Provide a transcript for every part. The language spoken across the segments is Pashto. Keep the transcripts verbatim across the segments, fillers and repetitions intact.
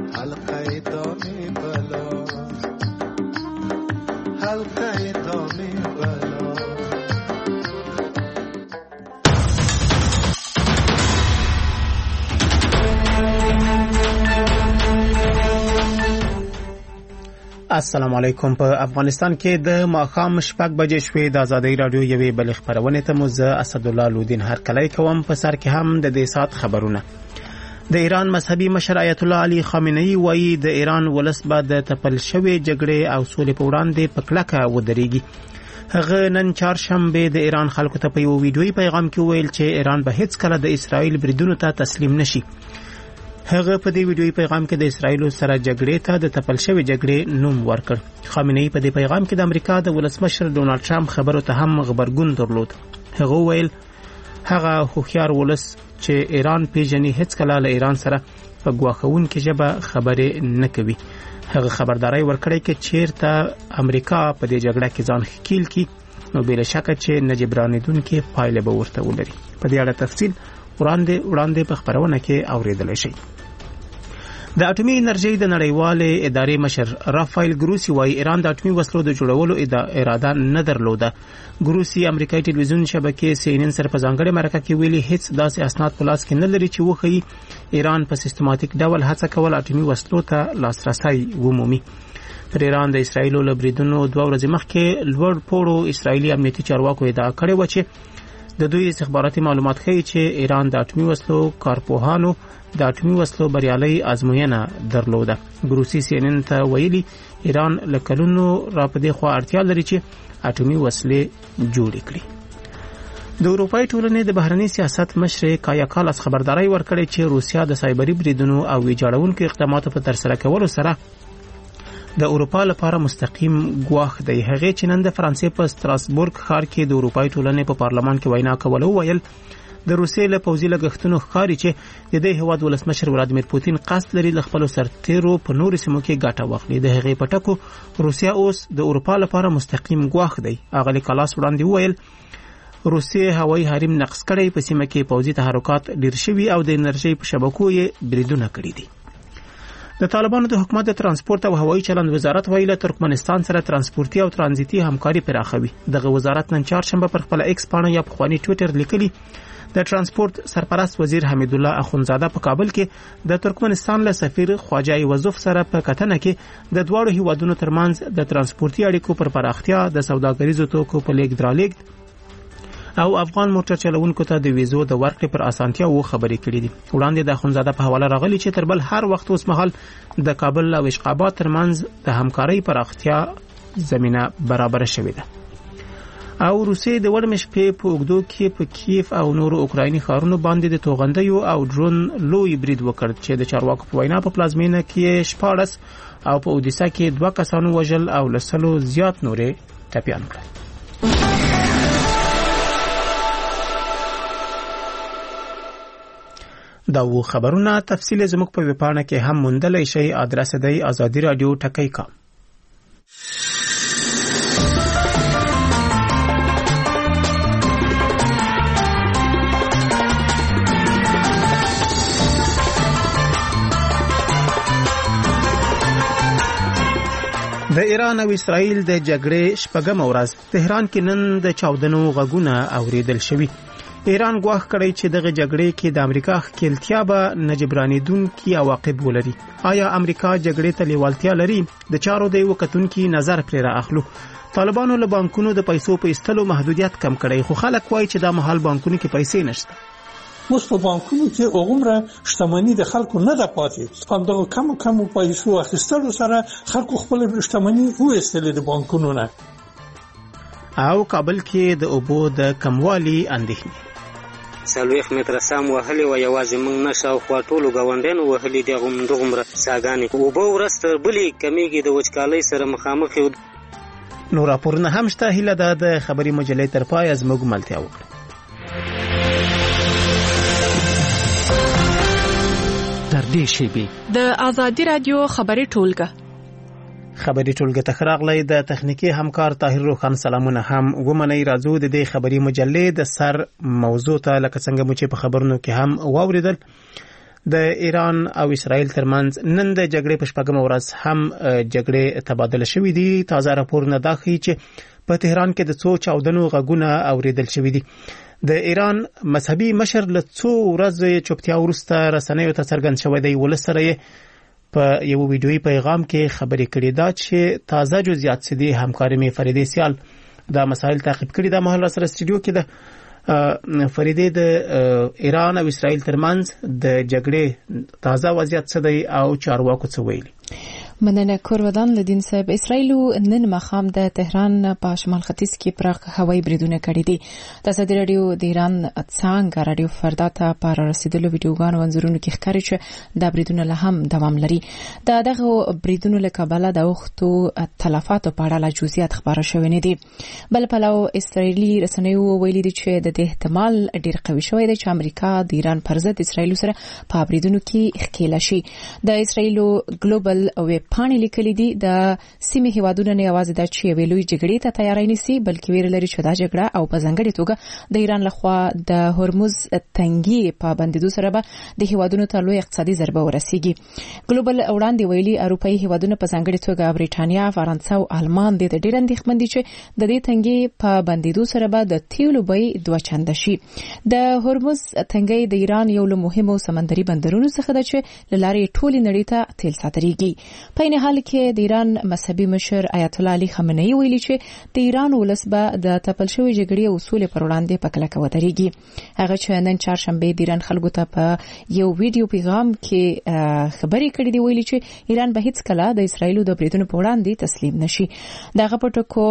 حلقه دام بلا حلقه دام بلا. السلام علیکم. په افغانستان کې د ماښام شپږ بجې شوې. د آزادۍ رادیو یوې بلې خپرونې ته مو زه اسدالله لودین هرکلی کوم. په سر کې هم د دې سات خبرونه. د ایران مذهبي مشر آیت الله علي خامنه‌ای وایي د ایران ولس به د تپل شوې جګړې او سولې په وړاندې په کلکه ودرېږي. هغه نن چهارشنبه د ایران خلکو ته په یو ویډیويي پیغام کې ویل چې ایران به هیڅ کله د اسرائیل بریدونو ته تسلیم نشي. هغه په دې ویډیويي پیغام کې د اسرائیل سره جګړې ته د تپل شوې جګړې نوم ورکړ. خامنه‌ای په دې پیغام کې د امریکا د ولسمشر ډونالد ټرمپ خبرو ته هم غبرګون درلود. هغه ویل هغه هوښیار ولس چې ایران پیژني هیڅ کله له ایران سره په ګواښونکې ژبه خبرې نه کوي. هغه خبرداري ورکړې چې چیرته امریکا په دې جګړه کې ځان ښکیل کی نو بلا شک چې نجبرانیدونکو پایله به ورته ولري. په دې اړه تفصیل وړاندې وړاندې په خبرونه کې اوریدل شي. د اټومي انرژي د نړیوالې ادارې مشر رافایل ګروسی وايي ایران د اټومي وسلو د جوړولو اراده نه درلوده. ګروسی امریکایي ټلویزیون شبکې سی ان ان سره په ځانګړې مرکه کې ویلي هیڅ داسې اسناد په لاس کې نه لري چې وښيي ایران په سیستماتیک ډول هڅه کول اټومي وسلو ته لاسرسي ومومي. پر ایران د اسرائیل له بریدونو دوه ورځې مخکې لوړ پوړو اسرائیلي امنیتي چارواکو ادعا کړې و چې د دوی استخباراتي معلومات ښیي چې ایران د اټومي وسلو کارپوهانو د اټومي وسلو بریالي ازموینه درلوده. ګروسی سی ان ان ته ویلي ایران له کلونو را پدې خو اړتیا لري چې اټومي وسلې جوړې کړي. د اروپای ټولنې د بهرنی سیاست مشر کایا کالاس خبرداري ورکړې چې روسیا د سایبري بریدونو او ویجاړونکو اقداماتو په ترسره کولو سره د اروپا لپاره مستقیم ګواښ دی. هغه چې نن د فرانسې په ستراسبورګ ښار کې د اروپای ټولنې په پارلمان کې وینا کوله ویل د روسیې له پوځي لګښتونو ښکاري چې د دې هیواد ولسمشر ولادیمیر پوتین قصد لري له خپل سرتیرو په نورو سیمو کې ګټه واخلي. د هغې په ټکو روسیا اوس د اروپا لپاره مستقیم ګواښ دی. اغلی کلاس وړاندې ویل روسیې هوایي حریم نقض کړی، په سیمه کې پوځي تحرکات ډیر شوي او د انرژي په شبکو یې بریدونه کړي دي. د طالبانو د حکومت د ترانسپورت او هوایي چلند وزارت ویله ترکمنستان سره ترانسپورتي او ترانزیتي همکاري پراخوي. دغه وزارت نن چهارشنبه پر خپل ایکس پاڼه یا پخوانی ټوئیټر لیکلي د ترانسپورت سرپرست وزیر حمید الله اخونزاده په کابل کې د ترکمنستان له سفیر خواجه ایوزوف سره په کتنه کې د دواړو هیوادونو ترمنځ د ترانسپورتي اړیکو پر پراختیا، د سوداګریزو توکو په لیږد رالېږد او افغان موټر چلوونکو ته د ویزو د ورکړې پر اسانتیا و خبرې کړې دي. وړاندې د اخونزاده په حواله راغلي چې تر بل هر وخت اوس مهال د کابل او اشقاباد ترمنځ د همکارۍ پراختیا زمينه برابر شوې ده. او روسیې د وړمې شپې په اوږدو کې په کیف او نورو اوکرایني ښارونو باندې د توغندیو او ډرون لوی برید وکړ چې د چارواکو په وینا په پلازمینه کې شپاړس او په اودیسا کې دوه کسانو وژل او لسلو زیات نورې ټپیان کړل. دا و خبرونه تفصیل زموږ په ویبپاڼه کې هم موندلای شئ. ادرس دی آزادی رادیو ټکی کا. د ایران او اسرائیل د جګړې شپږم ورځ تهران کې نن د چاودنو غږونه اوریدل شوي. ایران ګواښ کړی چې دغه جګړې کې د امریکا ښکیلتیا به نجبرانیدونکي عواقب ولري. آیا امریکا جګړې ته لیوالتیا لري؟ د چارو د یو کتونکي نظر پرې را اخلو. طالبانو له بانکونو د پیسو په ایستلو محدودیت کم کړی، خو خلک وایي چې دا مهال بانکونو کې پیسې نشته. اوس په بانکونو کې عمره شتمنۍ د خلکو نه ده پاتې. همدغه کم کم پیسو اخیستلو سره خلکو خپل شتمنۍ وایستلې د بانکونو نه. او کابل کې د اوبو د کموالي اندېښنې. څلوېښت متره سم وهلې و، یوازې موږ نه شاوخوا ټولو ګاونډیانو وهلي دي همدغومره څاګانې. اوبه ورځ تر بلې کمیږي، د وچکالۍ سره مخامخ یو. نو راپورونه هم شته. هیله ده د خبري مجلې تر پایه زموږ ملتیا وکړه. تر دې شیبې د آزادی رادیو خبري ټولګه خبري ټولګه تخراغلې د تخنیکی همکار طاهر روخان سلامونه هم ومني. راځو د دې خبري مجلې د سر موضوع ته لکه څنګه مو چې په خبرونو کې هم واوریدل. د ایران او اسرائیل ترمنځ نن د جګړې په شپږمه ورځ هم جګړې تبادله شوې دي. تازه راپورونه دا ښیي چې په تهران کې د څو چاودنو غږونه اوریدل شوي دي. د ایران مذهبي مشر له څو ورځې چوپتیا وروسته رسنیو ته څرګند شوی دی. ولس سره یې په یو ویډیويي پیغام کې خبرې کړې ده چې تازه جزئیات څه دي. همکاري مې فریدې سیال دا مسایل تعقیب کړي. دا مهال سره استودیو کې ده فریدې د ایران او اسرائیل ترمنځ د جګړې تازه وضعیت څه دی او چارواکو څه ویلي؟ مننه کورودان لدین صاحب. اسرائیل نن مخام د تهران په شمال ختیځ کې پراخ هوایي بریدونه کړي دي. د ازادي رادیو د ایران څنګه رادیو فردا ته پر رسیدلو ویډیوګانو انځورونو کې ښکاري چې د بریدونه له هم دوام لري. د دغه بریدونو له کبله د وختو تلفاتو په اړه لا جزئیات خبره شوې نه دي. بل پلو اسرائیلي رسنیو ویلي دي چې د دې احتمال ډیر قوي شوی دی چې امریکا د ایران پر ضد اسرائیل سره په بریدونو کې ښکیل شي. د اسرائیل ګلوبل او پاڼې لیکلي دي د سیمې هیوادونو نه یوازې د چې ویلوي جګړې ته تیاری نيسي بلکې ویل لري چې دا جګړه او په ځانګړي توګه د ایران لخوا د هرمز تنګي په بندیدو سره به د هیوادونو ته لوی اقتصادي ضربه ورسیږي. ګلوبل وړاندې ویلي اروپאי هیوادونو په ځانګړي توګه برېټانیا، فرانسه او آلمان د ډېر اندېښمن دي چې د دې تنګي په بندیدو سره به د تیلو بیې دوه چنده شي. د هرمز تنګي د ایران یو له مهمو سمندري بندرونو څخه ده چې لارې ټولې نړۍ ته تیل صادرېږي. په این حال کې د ایران مذهبي مشر آیت الله علي خامنه‌ای ویلي چې د ایران ولس به د تپل شوی جګړې اصول پر وړاندې په کلکه ودرېږي. هغه چې نن چهارشنبه د ایران خلکو ته په یو ویډیو پیغام کې خبرې کړې دي ویلي چې ایران به هیڅ کله د اسرائیل د بریدونو په وړاندې تسلیم نشي. دغه په ټکو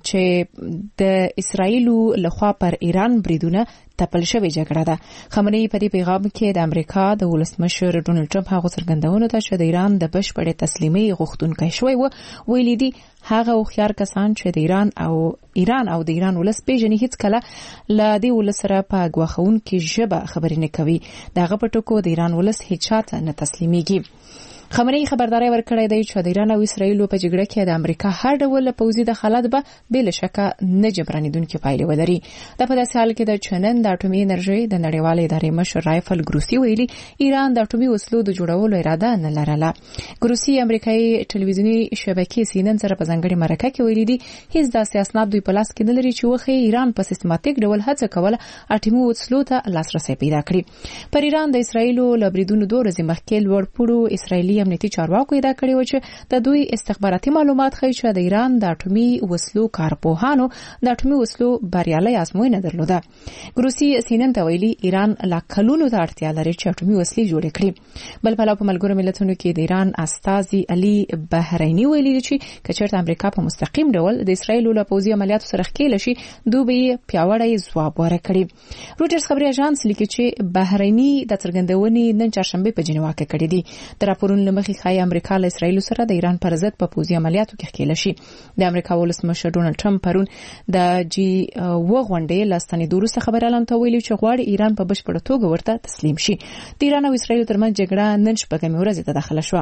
چې د اسرائیل لخوا پر ایران بریدونه تپل شوی جګړه ده. خامنه‌ای په دې پیغام کې د امریکا د ولسمشر ډونالد ټرمپ هغه څرګندونه ده چې د ایران د بشپړې تسلیمي غوښتونکي شوی و. ویلي دي هغه خيار کسان چې د ایران او ایران او د ایران ولس پیژني هیڅ کله ل دې ولس سره په غواخون کې ژبه خبرې نه کوي. دغه په ټکو د ایران ولس هیڅ چاته نه تسلیميږي. خامنه‌ای خبرداري ورکړې ده چې د ایران او اسرائیل په جګړه کې د امریکا هر ډول پوځي دخالت به بل شکه نه جبرانیدونکو پایلې ولري. د په داسې حال کې د چنن د اټومي انرژي د نړیوالې ادارې مشر رایفل ګروسی ویلي ایران د اټومي وسلو د جوړولو اراده نه لرله. ګروسی امریکایي ټلویزیونی شبکې سی ان ان سره په ځانګړي مرکه کې ویلي دي هیڅ داسې اسناد دوی په لاس کې نه لري چې وخت ایران په سیستماتیک ډول هڅه کوله اټومي وسلو ته لاسرسي پیدا کړي. پر ایران د اسرائیل لبریدونو دوه ورځې مخکې لوړ پوړو اسرائیلي امنیتي چارواکو ادعا کړې و چې د دوی استخباراتي معلومات ښیي چې د ایران د اټومي وسلو کارپوهانو د اټومي وسلو بریالي ازموینه درلوده. ګروسی سینن ته ویلي ایران لا کلونو ته اړتیا لري چې اټومي وسلې جوړې کړي. بل په لاره په ملګرو ملتونو کې د ایران استازي علي بحرینی ویلي چې کچېرته امریکا په مستقیم ډول د اسرائیل له پوځي عملیاتو سره ښکیل شي دوی پیاوړی ځواب ورکړي. رويټرز خبري اژانس لیکي چې بحرینی د څرګندونې نن چهارشنبه په جنیوا کې کړې دي. د راپورونو لمخې خای امریکا له اسرائیل سره د ایران پر ضد په پوځي عملیاتو کې ښکیل شي. د امریکا ولسمشر ډونالد ټرمپ پرون د جی و غونډې لاستنې دوروسه خبر اعلان ته ویلي چې غواړي ایران په بشپړ توګه ورته تسلیم شي. د ایران او اسرائیل ترمنځ جګړه نن شپږمې ورځ ته داخله شوه.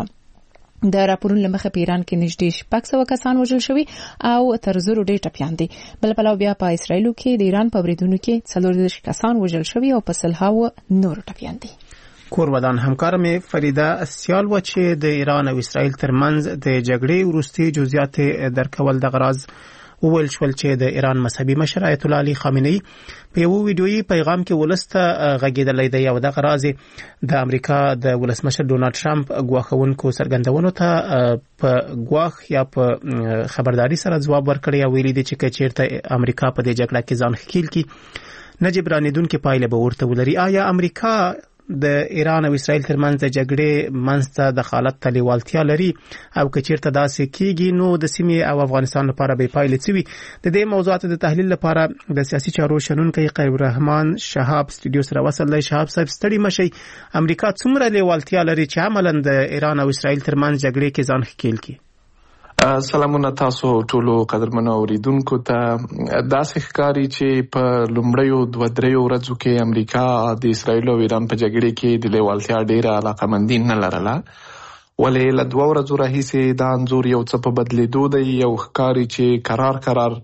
د راپورونو لمخې په ایران کې نږدې شپږ سوه کسان وژل شوي او تر زرو ډېر ټپیان دي. بل پلو بیا په اسرائیل کې د ایران په بریدونو کې څلور دېرش کسان وژل شوي او په سلهاوو نور ټپیان دي. کورودان همکار مې فریده سیال و چې د ایران او اسرائیل ترمنځ د جګړې وروستي جزئیات درکول د غراض وویل شول چې د ایران مذهبي مشر آیت الله علي خامنه‌ای په یو ویډیويي پیغام کې ولسته غږیدلې دی او د غراض د امریکا د ولسمشر ډونالد ټرمپ غواخونکو څرګندونو ته په غواخ یا په خبرداري سره ځواب ورکړی او ویلي دی چې کچېرته امریکا په دې جګړه کې ځان ښکیل کی نجیب رانیدونکو پایله به ورته ولري. آیا امریکا د ایران او اسرائیل ترمنځ د جګړې منځته دخالت ته لیوالتیا لري او کچېرته داسې کیږي نو د سیمې او افغانستان لپاره به پایلې څه وي؟ د دې موضوعاتو د تحلیل لپاره د سیاسي چارو شنونکی قیب الرحمن شهاب استودیو سره وصل دی. شهاب صاحب ستړي مشي، امریکا څومره لیوالتیا لري چې عملاً د ایران او اسرائیل ترمنځ جګړې کې ځان ښکیل کړي؟ سلامونه تاسو ټولو قدرمنو اوریدونکو ته. داسې ښکاري چې په لومړیو دوه دریو ورځو کې امریکا د اسرائیل او ایران په جګړې کې د لیوالتیا ډیره علاقمندي نه لرله، ولې له دوه ورځو راهیسې دا انځور یو څه په بدلېدو دی. یو ښکاري چې قرار قرار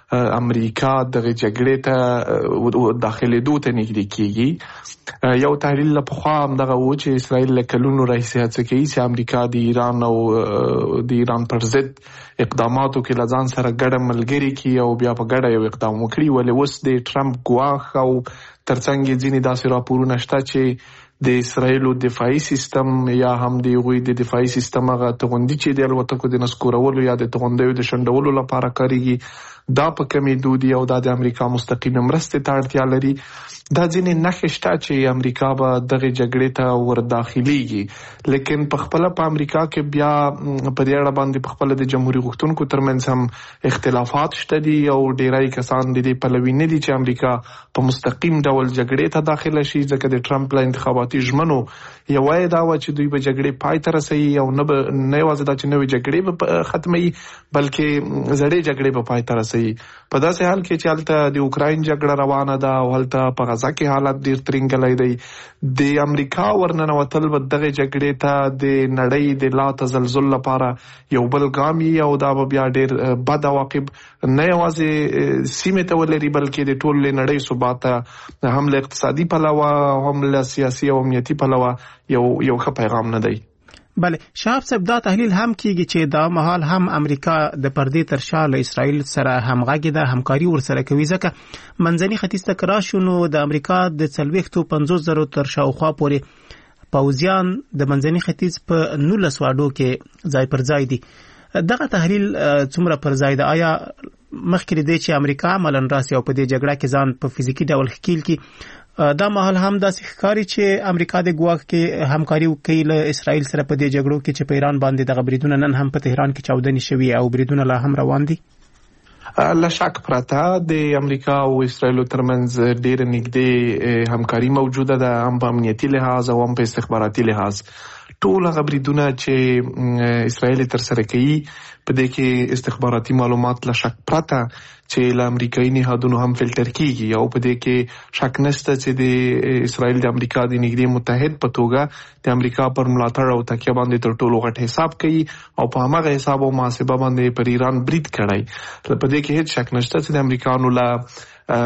امریکا دغه جګړې ته داخلېدو ته نږدې کیږي. یو تحلیل له پخوا هم دغه و چې اسرائیل له کلونو راهیسې هڅه کوي چې امریکا د ایران او د ایران پر ضد اقداماتو کې له ځان سره ګډه ملګري کړي او بیا په ګډه یو اقدام وکړي. ولې اوس د ټرمپ ګواښ او ترڅنګ ځینې داسې راپورونه شته چې د اسرائیلو دفاعي سیستم یا هم د هغوی د دفاعي سیستم هغه توغندي چې د الوتکو د نسکورولو یا د توغندیو د شنډولو لپاره کاریږي دا په کمیدو دي او دا د امریکا مستقیم مرستې ته اړتیا لري. دا ځینې نښې شته چې امریکا به دغه جګړې ته ور داخليږي، لیکن په خپل په امریکا کې بیا په دې اړه باندې په خپل د جمهوریت غوښتونکو ترمنځ هم اختلافات شته دي او ډیری کسان د دې پلوي نه دي چې امریکا په مستقیم ډول جګړې ته داخله شي، ځکه د ټرمپ له انتخاباتي ژمنو یو وای دا و چې دوی به جګړې پای ته رسوي او نه نه یوازې دا چې نوې جګړې به ختمي بلکې زړې جګړې به پای ته رسوي. په داسې حال کې چې هلته د اوکراین جګړه روانه ده او هلته په غزا کې حالت ډیر ترنګلی دی، د امریکا ورننوتل به دغه جګړې ته د نړۍ د لا تزلزل لپاره یو بل ګام وي او دا به بیا ډیر بد عواقب نه یوازې سیمې ته ولري بلکې د ټول نړۍ ثبات ته هم له اقتصادي پلوه هم له سیاسي او امنیتي پلوه یو یو ښه پیغام نه دی. بله شهاب صاحب دا تحلیل هم کیږي چې دا مهال هم امریکا د پردې تر شا له اسرائیل سره همغږي ده، همکاري ورسره کوي، ځکه منځني ختیځ ته که راشو نو د امریکا د څلوېښتو پنځوس زرو تر شاوخوا پورې پوځیان د منځني ختیځ په نولس واډو کې ځای پر ځای دي. دغه تحلیل څومره پر ځای ده؟ آیا مخکې دی چې امریکا عملاً راسي او په دې جګړه کې ځان په فزیکي ډول ښکیل کړي، دا مهال هم داسې ښکاري چې امریکا د ګواښ کې همکاري کوي له اسرائیل سره په دې جګړو کې چې په ایران باندې دغه بریدونه نن هم په تهران کې چاودنې شوي او بریدونه لا هم روان دي؟ لا شک پرته د امریکا او اسرائیل ترمنځ ډېر نږدې همکاري موجوده ده، هم په امنیتي لحاظ او هم په استخباراتي لحاظ. ټول هغه بریدونه چې اسرائیل تر سره کوي په دې کې استخباراتي معلومات لا شک پرته چې له امریکایي نهادونو هم فلټر کیږي او په دې کې شک نشته چې د اسرائیل د امریکا د نږدې متحد په توګه د امریکا پر ملاتړ او تکیه باندې تر ټولو غټ حساب کوي او په همغه حساب او محاسبه باندې پر ایران برید کړی. په دې کې هیڅ شک نشته چې د امریکانو له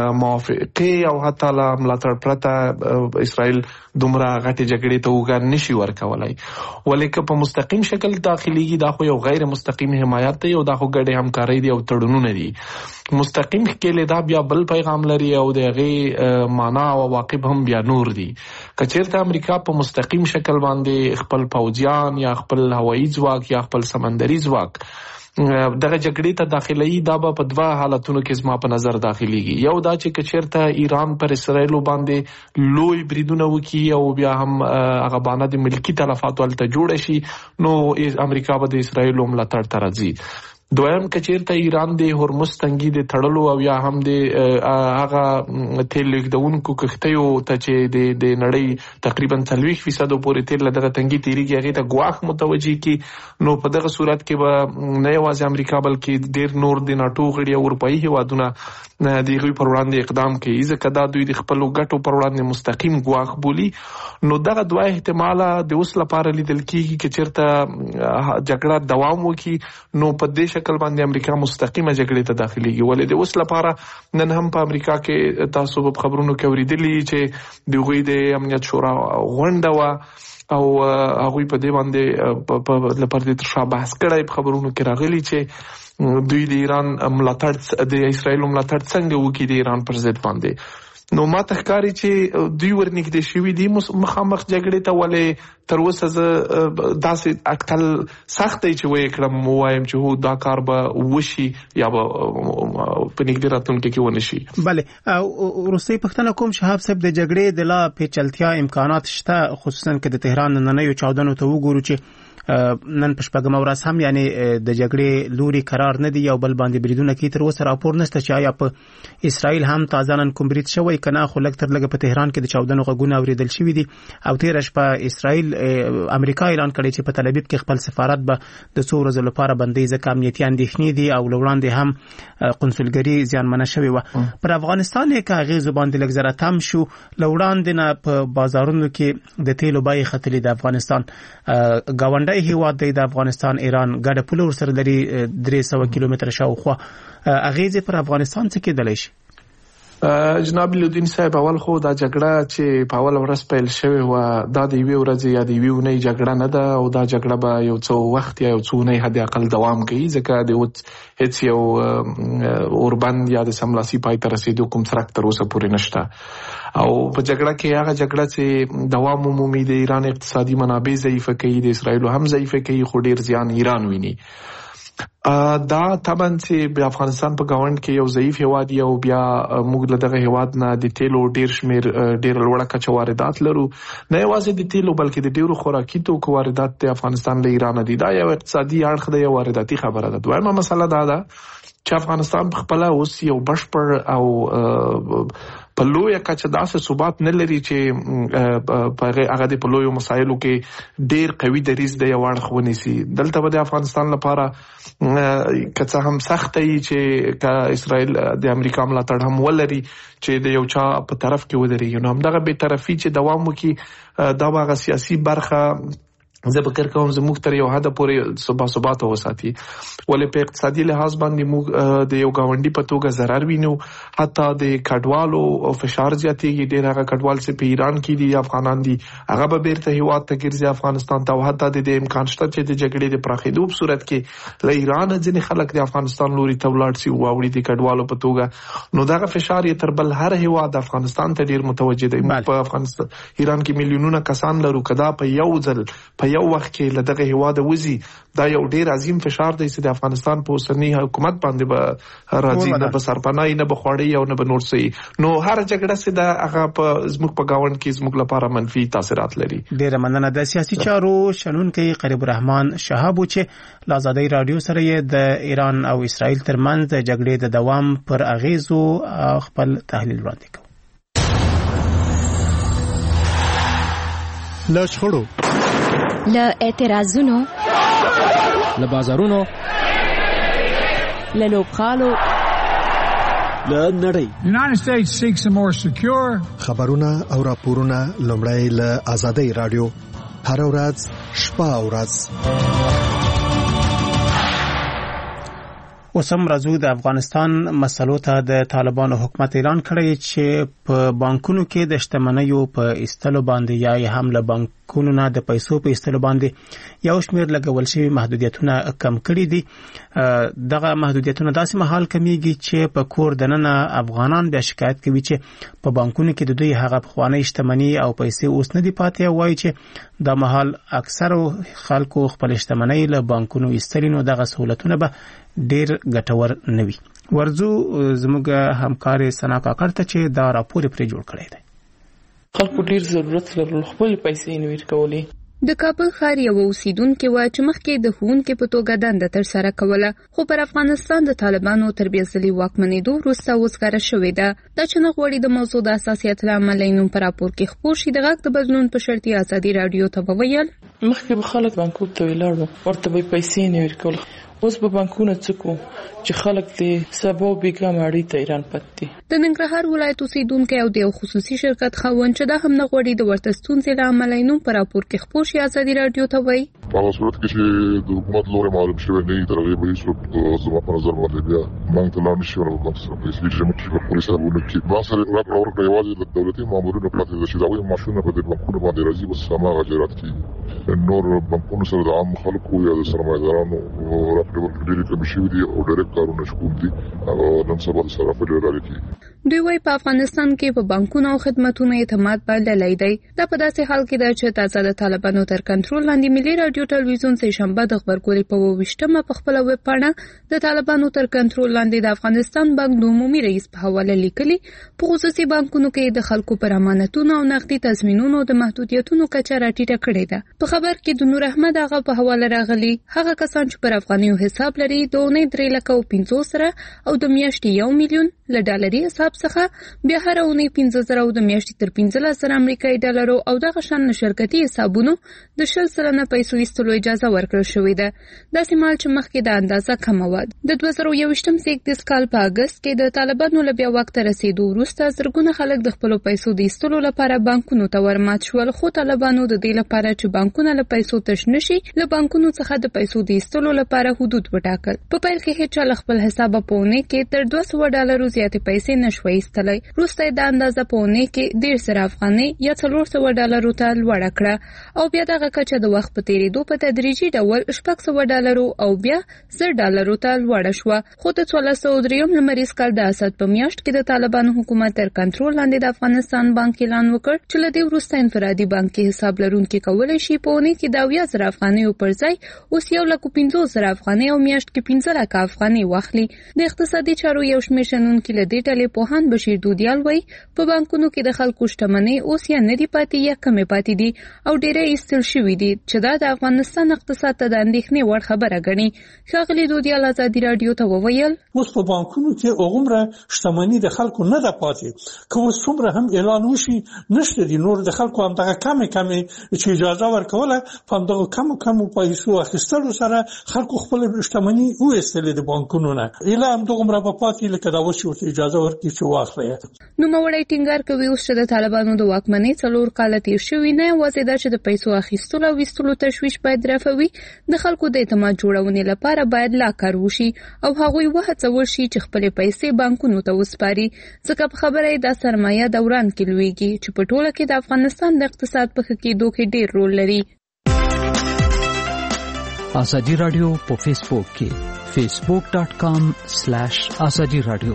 موافقه او حتی له ملاتړ پرته اسرائیل دومره غټې جګړې ته وګار نشي ورکولای. ولیکه په مستقیم شکل داخليږي دا خو یو غیر مستقیم حمایت دی او دا خو ګډه همکاري دی او تړونونه دي. مستقیم کې دا بیا بل پیغام لري او د هغې معنا او عواقب هم بیا نور دي. که چېرته امریکا په مستقیم شکل باندې خپل پوځیان یا خپل هوایي ځواک یا خپل سمندري ځواک دغه جګړې ته داخلي، دا به په دوه حالتونو کې زما په نظر داخليږي. یو دا چې که چېرته ایران پر اسرائیل باندې لوی بریدونه وکړي او بیا هم هغه بانه د ملکي تلفاتو هلته جوړه شي نو امریکا به د اسرائیل ملاتړ ته راځي. دویم که چېرته ایران د هرمز تنګي د تړلو او یا هم د هغه تیل لیږدونکو کښتیو ته چې د نړۍ تقریبا څلوېښت فیصدو پورې تیل له دغه تنګي تېرېږي هغې ته ګواښ متوجه کړي نو په دغه صورت کې به نه یوازې امریکا بلکې ډېر نور د ناټو غړي او اروپایي هېوادونه د هغوی پر وړاندې اقدام کوي، ځکه دا دوی د خپلو ګټو پر وړاندې مستقیم ګواښ بولي. نو دغه دوه احتماله د اوس لپاره لیدل کېږي که چېرته جګړه دوام وکړي نو په دې شکل باندې امریکا مستقیمه جګړې ته داخليږي. ولې د اوس لپاره نن هم په امریکا کې تاسو په خبرونو کې اورېدلي چې د هغوی د امنیت شورا غونډه وه او هغوی په دې باندې په لپاره تر شا بحث کړی، په خبرونو کې راغلي چې دوی د ایران ملاتړ د اسرائیل ملاتړ څنګه وکړي د ایران پر ضد باندې. نو ما ته ښکاري چې دوی ورنږدې شوي دي مخامخ جګړې ته. ولې تر اوسه زه داسې اټکل سخت دی چې ویې کړم ووایم چې هو دا کار به وشي یا به په نږدې راتلونکي کې ونه شي. بله وروستۍ پوښتنه کوم شهاب صاحب، د جګړې د لا پیچلتیا امکانات شته خصوصا که د تهران نننیو چاودنو ته وګورو چې نن په شپږمه ورځ هم یعنی د جګړې لوري قرار نه دی، یو بل باندې بریدونه کوي. تر اوسه راپور نشته چې آیا په اسرائیل هم تازه نن کوم برید شوی که نه، خو لږ تر لږه په تهران کې د چاودنو غږونه اورېدل شوي دي. او تېره شپه اسرائیل امریکا اعلان کړی چې په تل ابیب کې خپل سفارت به د څو ورځو لپاره بندوي ځکه امنیتي اندېښنې دي او له وړاندې هم قنسولګري زیانمنه شوې وه. پر افغانستان یې که اغېزو باندې لږ ذره تم شو، له وړاندې نه په بازارونو کې د تیلو بیې ختلې د افغانستان. ګاونډی نړۍ هیواد دی د افغانستان ایران ګډه پوله ورسره لري درې سوه کیلومتره شاوخوا اغیزې پر افغانستان څه کېدلی شي؟ جناب لودین صاحب اول خو دا جګړه چې په اول ورځ پیل شوې و دا د یوې ورځې یا د یوې اونۍ جګړه نه ده او دا جګړه به یو څو وخت یا یو څو اونۍ حد اقل دوام کوي ځکه د هیڅ یو اوربند یا د سملاسي پای ته رسیدو کوم څرک تر اوسه پورې نشته او په جګړه کې هغه جګړه چې دوام عمومي د ایران اقتصادي منابع ضعیفه کوي د اسرائیل هم ضعیفه کوي خو ډیر زیان ایران ویني. دا طبعا چې په افغانستان په گاوند کې یو ضعیف هواد یو بیا موږ له دغه هواد نه د تیلو ډیر شمیر ډیر لوړه کچه واردات لرو نه یوازې د تیلو بلکې د ډیرو خوراکي توکو واردات د افغانستان له ایران دي. دا یو اقتصادي اړخ دی، یو وارداتي خبره ده. دویمه مسله دا ده چې افغانستان په خپل اوس یو بشپړ او په لویه کچه داسې ثبات نه لري چې په هغه د په لویو مسایلو کې ډیر قوي دریځ د یو اړخ ونیسي. دلته به د افغانستان لپاره که څه هم سخت وي چې که اسرائیل د امریکا ملاتړ هم ولري چې د یو چا په طرف کې ودرېږي نو همدغه بې طرفي چې دوام وکړي دا به هغه سیاسي برخه زه فکر کوم زموږ تر یو حد پورې ثبات ثبات وساتي ولې په اقتصادي لحاظ باندې موږ د یو گاونډي په توګه ضرر وینو. حتی د کډوالو فشار زیاتېږي، ډېر هغه کډوال چې په ایران کې دي افغانان دي هغه به بیرته هیواد ته ګرځي افغانستان ته او حتی د دې امکان شته چې د جګړې د پراخېدو په صورت کې له ایران ځینې خلک د افغانستان لوري ته ولاړ شي واوړي د کډوالو په توګه نو دغه فشار یې تر بل هر هیواد افغانستان ته ډېر متوجه دی. په افغانستان ایران کې میلیونونه کسان لرو کدا په یو ځل په یو وخت کې لدغه هیواد وزي دا یو ډیر عظیم فشار دی چې د افغانستان په اوسنی حکومت باندې به راځي نه به سرپناه نه به خوړی او نه به نور څه نو هر جګړه چې دا هغه په زموږ په گاوند کې زموږ لپاره منفي تاثیرات لري. ډیر مننه. د سیاسي چارو شنونکي قریب الرحمن شهاب چې له آزادۍ رادیو سره یې د ایران او اسرائیل ترمنځ د جګړې د دوام پر اغیزو خپل تحلیل وړاندې کوي. له شخړو له اعتراضونو له بازارونو له لوبخالو له نړۍ United States seeks a more secure خبرونه او راپورونه لومړی له آزادۍ رادیو هر ورځ شپه او ورځ. اوسم راځو د افغانستان مسلو ته. د طالبانو حکومت اعلان کړی چې په بانکونو کې د شتمنیو په ایستلو باندې یا هم له بانکونو نه د پیسو په ایستلو باندې یو شمېر لګول شوي محدودیتونه کم کړي دي. دغه محدودیتونه داسې مهال کمیږي چې په کور دننه افغانان بیا شکایت کوي چې په بانکونو کې د دوی هغه پخوانی شتمني او پیسې اوس نه دي پاتې، وایي چې دا مهال اکثرو خلکو خپل شتمنۍ له بانکونو ایستلي نو دغه سہولتونه به ډیر ګټور نه وي. ورځو زموږ همکار سنا کاکړ ته چې دا راپور پرې جوړ کړی دی. خلکو ډیر ضرورت لرل خپل پیسې انویسټ کولې. د کابل ښار یو اوسیدونکو و چې مخکې د ښوونکي په توګه دنده تر سره کوله خو پر افغانستان د طالبانو تربیځلي واکمنېدو وروسته وسکاره شوې ده. دا چې نه غواړي د موضوع د اساسیت له امله نوم پر راپور کې خپور شي د غږ د بدلون په شرطي ازادي رادیو ته وویل مخکې به خلک بانکونو ته ولاړو ورته به پیسې انویسټ کول اوس به بانکونه څکو چې خلک دې سبا بیګا ماړی ته ایران پاتې. د ننګرهار ولایت اوسیدونکو او د خصوصي شرکت خاوند چې دا هم نه غواړي د ورته ستونزې له امله نوم پر راپور کې خپور شي ازادي رادیو ته وایي په صورت کې چې د حکومت لوري معلوم شوی نه تر هغه به هیڅ زما په نظر باندې بیا مونږ ته لا نشي ورغلم په اساس چې موږ په پولیسو باندې کې ما سره راپور ورکړی یوازې د دولتي مامورینو په تاسو چې دا وایي ماشونه په دې بانکونو باندې راځي بس سما غجرات کې نور بانکونو سره د عام خلکو یا د سرمایدارانو راپور ورکړي کوم شي دي او ډایرکټ کارونه شکوم دي او نن سبا د صرافه ډیرالي کې دوی وايي په افغانستان کې په بانکونو او خدماتو اعتماد بللای دی. دا په داسې حال کې ده چې تازه د طالبانو تر کنټرول لاندې ملي رادیو ټلویزیون سه شنبه د خبرګوري په وشتمه په خپل ویب پاڼه د طالبانو تر کنټرول لاندې د افغانستان بانک د عمومي رئیس په حواله لیکلي په خصوصي بانکونو کې د خلکو پر امانتونو او نقدي تضمینونو د محدودیتونو کچه راټیټه کړې ده. په خبر کې د نور احمد هغه په حواله راغلي هغه کسان چې پر افغاني حساب لري د اونۍ درې لکه او پنځوس سره او د میاشتې یو میلیون له ډالري حساب څخه بیا هر اونۍ پنځه زره او د میاشتې تر پنځلس زره امریکایي ډالرو او دغه شان شرکتي حسابونو د شل سلنه پیسو ایستلو اجازه ورکړل شوې ده. داسې مال چې مخکې د اندازه کمه وه. د دوه زره یوویشتم زېږدیز کال په اګست کې د طالبانو له بیا واک ته رسېدو وروسته زرګونه خلک د خپلو پیسو د ایستلو لپاره بانکونو ته ورمات شول، خو طالبانو د دې لپاره چې بانکونه له پیسو تش نشي له بانکونو څخه د پیسو د ایستلو لپاره حدود وټاکل. په پیل کې هیڅ چا له خپل حسابه په اونۍ کې تر دوه سوه ډالرو زیاتې پیسې نشوای ایستلی. وروسته یې دا اندازه په اونۍ کې دېرش زره افغانۍ یا څلور سوه ډالرو ته لوړه کړه او بیا دغه کچه د وخت په تېرېدو په تدریجي ډول شپږ سوه ډالرو او بیا زر ډالرو ته لوړه شوه. خو د څوارلس سوه درېیم لمریز کال د اسد په میاشت کې د طالبانو حکومت تر کنټرول لاندې د افغانستان بانک اعلان وکړ چې له دې وروسته انفرادي بانکي حساب لرونکي کولی شي په اونۍ کې د اویا زره افغانیو پر ځای اوس یو لک پنځوس زره افغانۍ او میاشت کې پنځه لکه افغانۍ واخلي. د اقتصادي چارو یو شمېر شنونکي له دې ډلې پوهاند بشیر دودیال وایي په بانکونو کې د خلکو شتمنۍ اوس یا نه دي پاتې یا کمې پاتې دي او ډېری ایستل شوي دي چې دا د افغانستان اقتصاد ته د اندېښنې وړ خبره ګڼي. ښاغلي دودیال ازادي راډیو ته وویل اوس په بانکونو کې هغومره شتمني د خلکو نه ده پاتې، که اوس څومره هم اعلان وشي نشته دي. نور د خلکو همدغه کمې کمې چې اجازه ورکوله په همدغه کمو کمو پیسو اخیستلو سره خلکو خپل شتمني وایستلې د بانکونو نه. ایله همدغومره به پاتې لکه دا اوس ورته اجازه ورکړي چې واخلي. نوموړی ټینګار کوي اوس چې د طالبانو د واکمنۍ څلور کاله تېر شوي نه یوازې دا چې د پیسو اخیستلو او ویستلو تشویش باید رفع وي، د خلکو د اعتماد جوړونې لپاره باید لا کار وشي او هغوی وهڅول شي چې خپلې پیسې بانکونو ته وسپاري، ځکه په خبره یې دا سرمایه دوران کې لویږي چې په ټوله کې د افغانستان د اقتصاد په ښه کېدو کې ډېر رول لري. ازادي راډیو په فیسبوک کې facebook dot com slash azadi radio.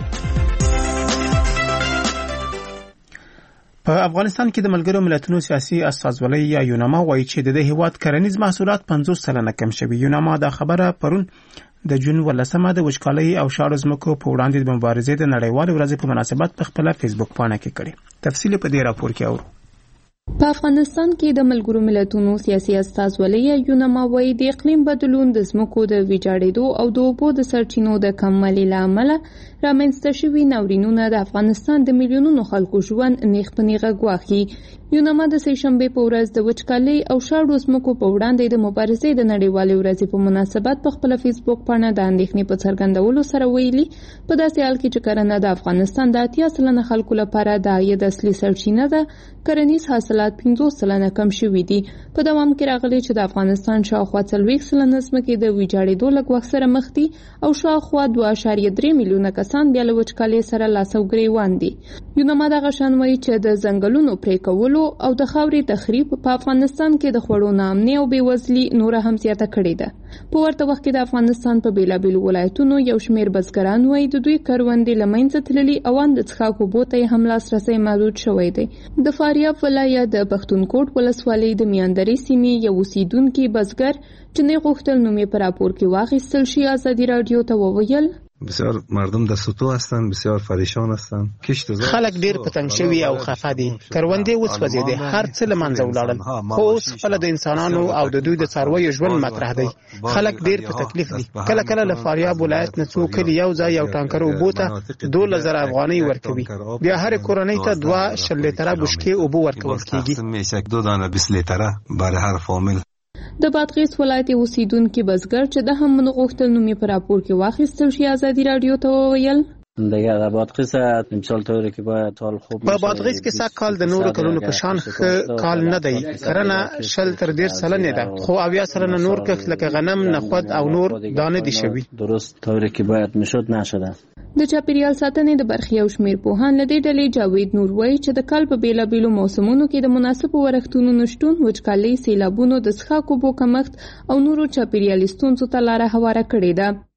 په افغانستان کې د ملګرو ملتونو سیاسي استازولۍ یا یوناما وایي چې د دې هیواد کرنیز محصولات پنځوس سلنه کم شوي. یوناما دا خبره پرون د جون ولسمه د وچکالۍ او شاړو ځمکو په وړاندې د مبارزې د نړیوالې ورځې په مناسبت په خپله فیسبوک پاڼه کې کړې. تفصیل په دې راپور کې اورو. په افغانستان کې د ملګرو ملتونو سیاسي استازولۍ یوناما وایي د اقلیم بدلون د ځمکو د ویجاړېدو او د اوبو د سرچینو د کموالي له امله رامنځته شوي ناورینونه د افغانستان د میلیونونو خلکو ژوند نیغ په نیغه ګواښي. یوناما د سې شنبې په ورځ د وچکالۍ او شاړو ځمکو په وړاندې د مبارزې د نړیوالې ورځې په مناسبت په خپله فیسبوک پاڼه د اندېښنې په څرګندولو سره ویلي په داسې حال کې چې کرنه د افغانستان د اتیا سلنه خلکو لپاره د عاید اصلي سرچینه ده، کرنیز حاصلات پنځوس سلنه کم شوي دي. په دوام کې راغلي چې د افغانستان شاوخوا څلوېښت سلنه ځمکې د ویجاړېدو له ګواښ سره مخ دي او شاوخوا دوه اعشاریه درې میلیونه کسان بیا له وچکالۍ سره لاس او ګریوان دي. یوناما دغه شان وایي چې د ځنګلونو پرې کولو او د خاورې تخریب په افغانستان کې د خوړو ناامنۍ او بېوزلي نوره هم زیاته کړې ده. په ورته وخت کې د افغانستان په بېلابېلو ولایتونو یو شمېر بزګران وایي د دوی کروندې له منځه تللي او ان د څښاک اوبو ته یې هم لاسرسی محدود شوی دی. د فاریاب ولایت د پښتونکوټ ولسوالۍ د میاندرې سیمې یو اوسیدونکي بزګر چې نه غوښتل نوم یې په راپور کې واخیستل شي ازادي راډیو ته وویل بسیار مردم در سطوح هستند، بسیار پریشان هستند. خلک ډیر پتنګ شوي او خفه دي، کروندې وسوځېدې، هر څه له منځه ولاړل. خو اوس خپله د انسانانو او د دوی د څارویو ژوند مطرح دی. خلک ډیر په تکلیف دي. کله کله له فاریاب ولایت نه څو کلي یو ځای یو ټانکر اوبو ته دولس زره افغانۍ ورکوي، بیا هرې کورنۍ ته دوه شل لیتره بشکې اوبه ورکول کېږي. دو دانه بیست لیتره برای هر فامیل. د بادغیس ولایت اوسیدونکي بزګر چې د هم نه غوښتل نوم یې په راپور کې واخیستل شي ازادي راډیو ته وویل دیگه در بادغیس امسال طوری که باید حال خوب په بادغیس کې سږ کال د نورو کلونو په شان ښه کال نه دی. کرنه شل تر ډېر سلنې ده، خو اویا سلنه نور کښت لکه غنم، نخود او نور دانه دي شوي. درست طوری که باید میشد نشده. د چاپیریال ساتنې د برخې یو شمېر پوهان له دې ډلې جاوید نور وایي چې د کال په بېلابېلو موسمونو کې د مناسبو ورښتونو نشتون وچکالۍ، سیلابونو، د څښاک اوبو کمښت او نورو چاپیریالي ستونزو ته لاره هواره کړې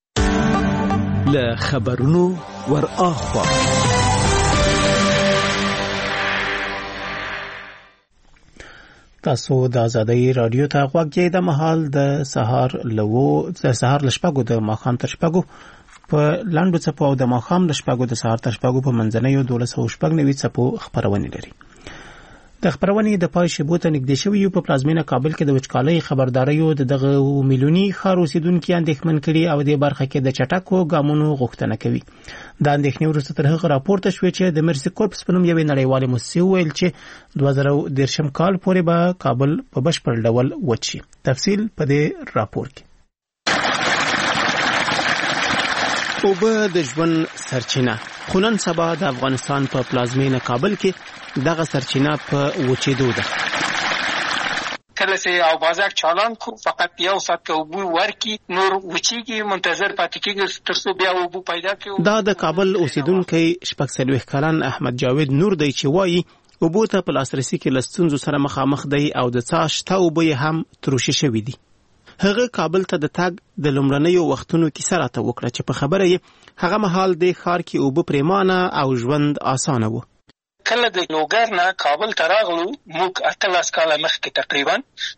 ده. له خبرونو ور اخوا تاسو د ازادۍ رادیو ته غوږ یې. د مهال د سهار لوو د سهار لشپږو د ماښام تر شپږو په لاندو څپو او د ماښام د شپږو د سهار تر شپږو په منځنیو دولس او شپږ نوي څپو خپرونې لري. د خبرونې د پای شیبو ته نږدې شوي یو په پلازمینه کابل کې د وچکالۍ خبرداریو د دغه میلیوني ښار اوسیدونکي اندېښمن کړي او د برخه کې د چټکو ګامونو غوښتنه کوي. دا اندېښنې وروسته تر هغه راپورته شوې چې د مرسي کورپس په نوم یوې نړیوالې موسسې وویل چې دوه زره دېرشم کال پورې به کابل په بشپړ ډول وچ شي. تفصیل په دې راپور کې. اوبه د ژوند سرچینه، خو نن سبا د افغانستان په پلازمینه کابل کې دغه سرچینه په وچېدو ده. کله چې او بازار چالان کو فقط یو سات کې اوبه ورکی نور وچیږي منتظر پاتې کېږي تر څو بیا اوبه پیدا کړي. دا د کابل اوسیدونکو شپږ څلوېښت کلن احمد جاوید نور دی چې وایي اوبو ته په لاسرسي کې له ستونزو سره مخامخ دی او د څاه شته اوبه یې هم تروشي شوي دي. هغه کابل ته د تګ د لومړنیو وختونو کیسه راته وکړه چې په خبره یې هغه مهال د ښار کې اوبه پریمانه او ژوند اسانه و. کله د لوګر نه کابل ته راغلو موږ اتلس کاله مخکې تقریبا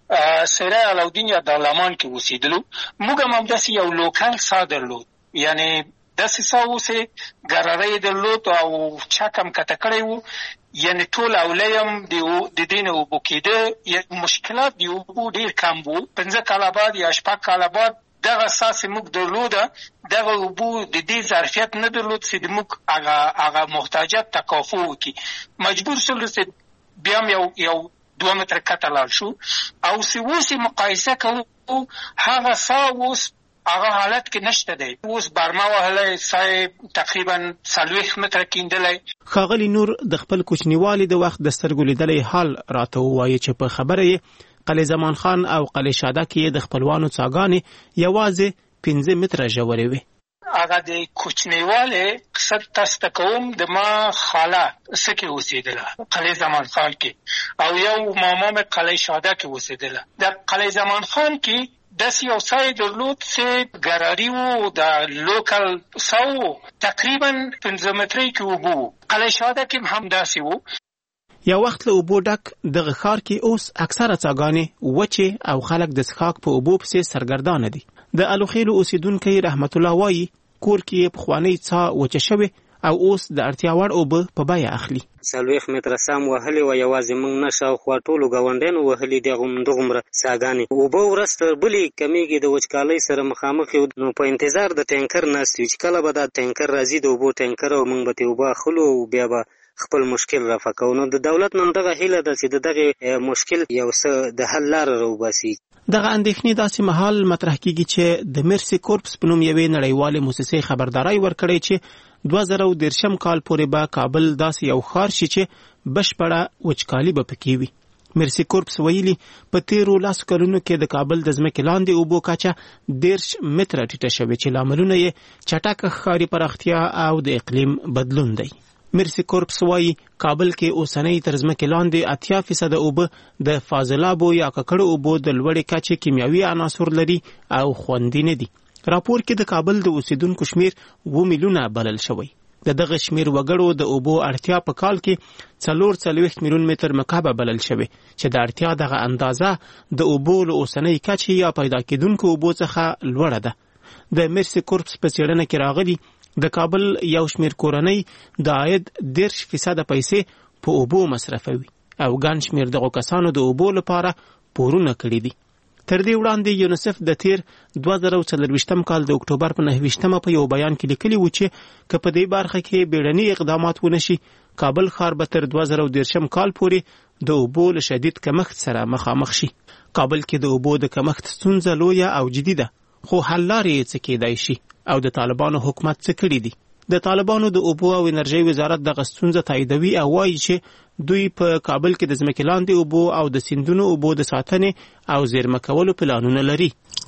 سره علاودین یا دارالمان کې اوسېدلو. موږ هم همداسې یو لوکل څاه درلود، یعنی داسې څاه اوسې ګرارۍ درلود او چک هم کته کړی و، یعنی ټول اولیم د دې نه اوبو کېده. مشکلات د اوبو ډېر کم و. پنځه کاله بعد یا شپږ کاله بعد دغه اساس موږ درلوده، دغه اوبو د دې ظرفیت نه درلود چې موږ هغه هغه محتاجات تکافو وکړي. مجبور شولو چې بیا یو یو دوه متره کته لاړ شو او چې اوس مقایسه کوو هغه څاه اوس هغه حالت کې نشته دی. اوس برما وهلی صاحب تقریبا څلوېښت متره کیندلی. ښاغلي نور د خپل کوچنیوالي د وخت د سترګو لیدلی حال راته ووایي چې په خبره یې قلعه زمان خان او قلعه شاده کې د خپلوانو څاګانې یوازې پنځه متره ژورې وې. هغه د کوچنیوالې قصه تاسو ته کوم. د ما خاله څه کې اوسېدله قلعه زمان خان کې او یو ماما مې قلعه شاده کې اوسېدله. د قلعه زمان خان کې داسې یو ځای درلود چې ګراري و، د لوکل څاه تقریبا پنځه مترۍ کې اوبه وو. قلعه شاده کې هم داسې وو. یو وخت له اوبو ډک دغه ښار کې اوس اکثره څاګانې وچې او خلک د څښاک په اوبو پسې سرګردانه دي. د الوخیلو اوسیدونکی رحمت الله وایي کور کې پخوانۍ څاه وچه شوې او اوس د اړتیا وړ اوبه په بیه اخلي. څلوېښت متره سم وهلې وه، یوازې موږ نه شاوخوا ټولو ګاونډیانو وهلي دغومره څاګانې. اوبه ورځ تر بلې کمیږي، د وچکالۍ سره مخامخ یو. نو په انتظار د ټینکر ناست یو چې کله به دا ټینکر راځي د اوبو ټینکر او موږ به ترې اوبه اخلو او بیا به خپل مشکل رفع کوو. نو د دولت نن دغه هیله ده چې د دغه مشکل یو څه د حل لاره راوباسي. دغه اندېښنې داسې مهال مطرح کیږي چې د مرسي کورپس په نوم یوې نړیوالې موسسې خبرداری ورکړی چې دوه زره دېرشم کال پورې به کابل داسې یو ښار شي چې بشپړه وچکالي به پکې وي. مرسي کورپس ویلي په تیرو لسو کلونو کې د کابل د ځمکې لاندې اوبو کچه دېرش متره ټیټه شوې چې لاملونه یې چټکه ښاري پراختیا او د اقلیم بدلون دی. مرسي کورپس وایي کابل کې اوسنۍ تر ځمکې لاندې اتیا فیصده اوبه د فاضلابو یا ککړو اوبو د لوړې کچې کیمیاوي عناصر لري او خوندي نه دي. راپور کې د کابل د اوسیدونکو شمیر اووه میلیونه بلل شوی. د دغه شمیر وګړو د اوبو اړتیا په کال کې څلور څلوېښت میلیون متر مکعب بلل شوی چې د اړتیا دغه اندازه د اوبو له اوسنۍ کچې یا پیدا کېدونکو اوبو څخه لوړه ده. د مرسي کورپس په څېړنه کې راغلي د کابل یو شمیر کورنۍ د عاید دېرش فیصده پیسې په اوبو مصرفوي او ګڼ شمیر دغو کسانو د اوبو لپاره پورونه کړي دي. تر دې وړاندې یونیسف د تیر دوه زره څلرویشتم کال د اکتوبر په نهه ویشتمه په یو بیان کې لیکلي و چې که په دې برخه کې بیړني اقدامات ونشي کابل ښار به تر دوه زره دېرشم کال پورې د اوبو له شدید کمښت سره مخامخ شي. کابل کې د اوبو د کمښت ستونزه لویه او جدي ده، خو حل لارې یې څه کېدای شي او د طالبانو حکومت څه کړي دي. د طالبانو د اوبو او انرژۍ وزارت دغه ستونزه تاییدوي او وایي چې دوی په کابل کې د ځمکې لاندې اوبو او د سیندونو اوبو د ساتنې او زیرمه کولو پلانونه لري.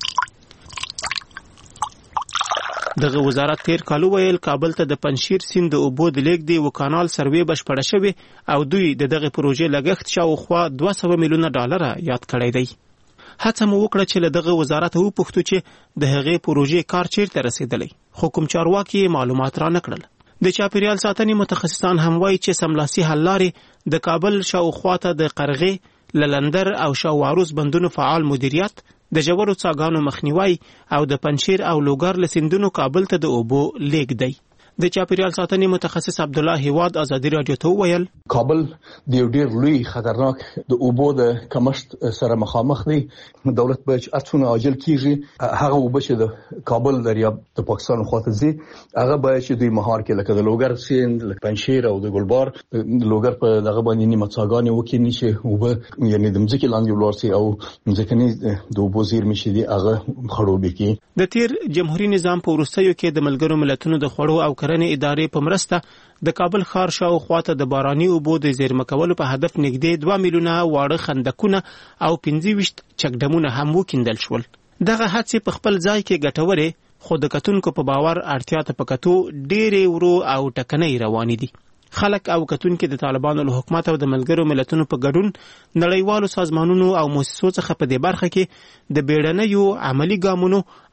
دغه وزارت تیر کال ویل کابل ته د پنشیر سیند د اوبو د لیږد یو کانال سروې بشپړه شوې او دوی د دغه پروژې لګښت شاوخوا دوه سوه میلیونه ډالره یاد کړی دی. هڅه مو وکړه چې له دغه وزارت وپوښتو چې د هغې پروژې کار چیرته رسېدلی، خو کوم چارواکي معلومات را نه کړل. د چاپیریال ساتنې متخصصان هم وایي چې سملاسي حل لارې د کابل شاوخوا ته د قرغې، للندر او شاوعروس بندونو فعال مدیریت، د ژورو څاګانو مخنیوي او د پنشیر او لوګر له سیندونو کابل ته د اوبو لیږد دی. د چاپیریال ساتنې متخصص عبد الله هیواد ازادي رادیو ته وویل کابل د یو ډیر لوی خطرناک د اوبو د کمښت سره مخامخ دی. دولت به ارڅونه عاجل کیږي هغه اوبه چې د کابل دریاب د پاکستان خواته ځي هغه به چې دوی مهار کې لکه د لوګر سیند لکه پنشیر او د ګلبار د لوګر په دغه باندې نیمه څاګانې وکړي چې اوبه یعنی د ځمکې لاندې ولورسي او ځمکني د اوبو زیرمې شي دي هغه خړوبې کی. د تیر جمهوریت نظام په وروستیو کې د ملګرو ملتونو د خوړو او کرنې ادارې په مرسته د کابل ښار شاوخوا ته د باراني اوبو د زیرمه کولو په هدف نږدې دوه میلیونه واړه خندقونه او پنځه ویشت چکډمونه هم وکیندل شول. دغه هڅې په خپل ځای کې ګټورې خو د کتونکو په باور اړتیا ته په کتو ډېرې ورو او ټکنۍ روانې دي. خلک او کتونکو د طالبانو له حکومت او د ملګرو ملتونو په ګډون نړیوالو سازمانونو او مؤسسو څخه په دې برخه کې د بیړنیو عملی ګامونو